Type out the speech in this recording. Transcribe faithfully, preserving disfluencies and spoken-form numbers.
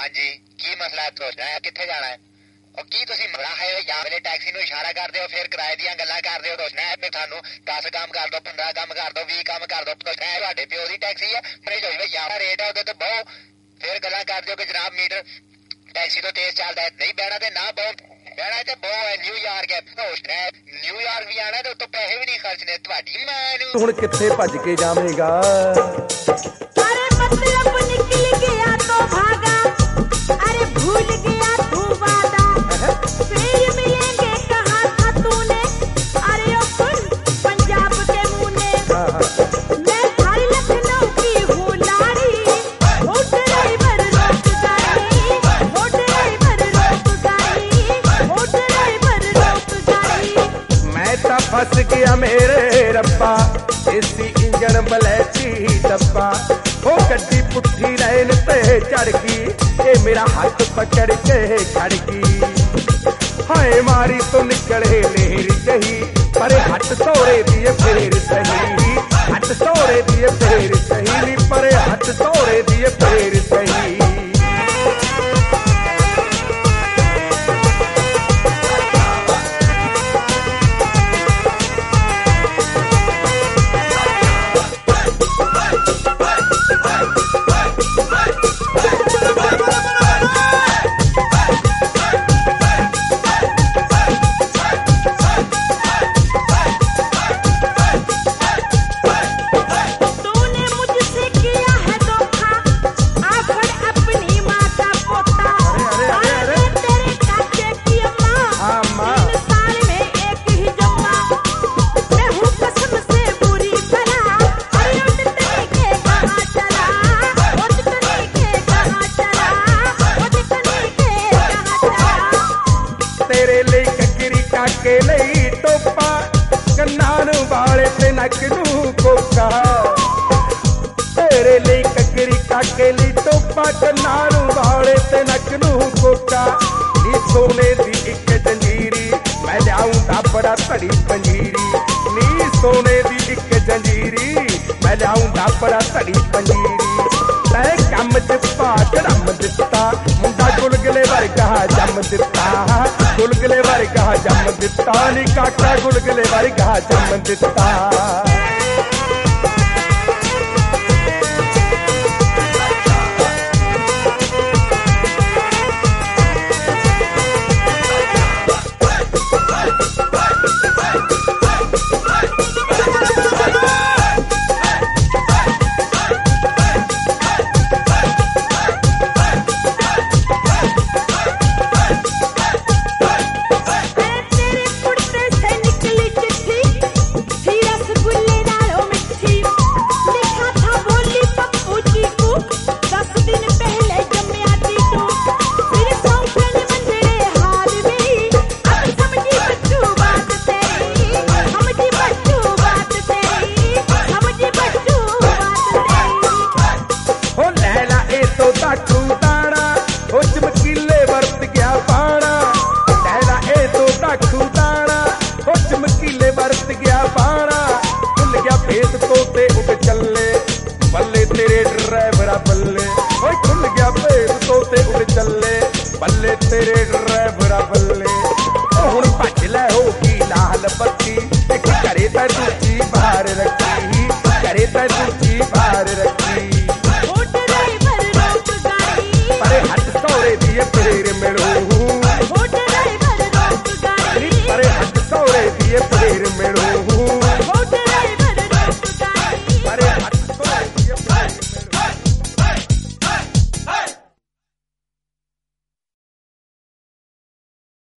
जी की मसला है तो किथे जाना है और की तुसी मरा है या वेले टैक्सी नु इशारा करदे हो फिर किराए दियां गल्लां करदे हो तो स्नैप में थानू दस काम कर दो पंद्रह काम कर दो बीस काम कर दो तो तुहाडे प्यो दी टैक्सी है मेरे जो यार रेट है ओदे ते बहु फिर गल्लां कर दियो कि जनाब मीटर टैक्सी तो तेज चलदा है नहीं बैठा ते ना बहु बैठा ते बहु है न्यूयॉर्क है न्यूयॉर्क भी आना ते तो पैसे भी नहीं खर्चने तुहाडी मां नू हुण किथे भज के जावेगा अरे मतलब निकल गया तो भागा अरे भूल गया तू वादा फिर मिलेंगे कहा था तूने अरे ओ सुन पंजाब के मुन्ने मैं थारी लखनऊ की हूँ लाड़ी हो ड्राइवर रोक गाड़ी हो ड्राइवर रोक गाड़ी हो ड्राइवर रोक गाड़ी मैं तो फंस गया मेरे रब्बा देसी इंजन बलैची डब्बा ओ गड्डी पुट्ठी लाइन ते चढ़ गई ए मेरा हाथ पकड़ के खड़ गई हाय मारी तो निकले लेहरी जही पर हट सोरे दिए फेर सही हट सोरे दिए फेर सही पर हट सोरे दिए फेर सही के लई टोपा कन्नान वाले ते नक नू कोका तेरे लिए ककरी काके ली टोपा कन्नान वाले ते नक नू कोका नी सोने दी एक जंजीरी मैं लियाऊंगा बड़ा धड़ी पंजीरी नी सोने दी एक जंजीरी मैं लियाऊंगा बड़ा धड़ी पंजीरी तै कम च भाग रम दिता मुंडा गुलगले वर्गा जम दिता गुलगले वर्गा जम दिता नी काका गुलगले वर्गा जम दिता बल्ले तेरे ड्राइवर बल्ले हुण भज लै हो की लाल बत्ती एक घरे ते दूजी बाहर रखी घरे ते दूजी बाहर रखी पर हट सौरे दी फेर मिलो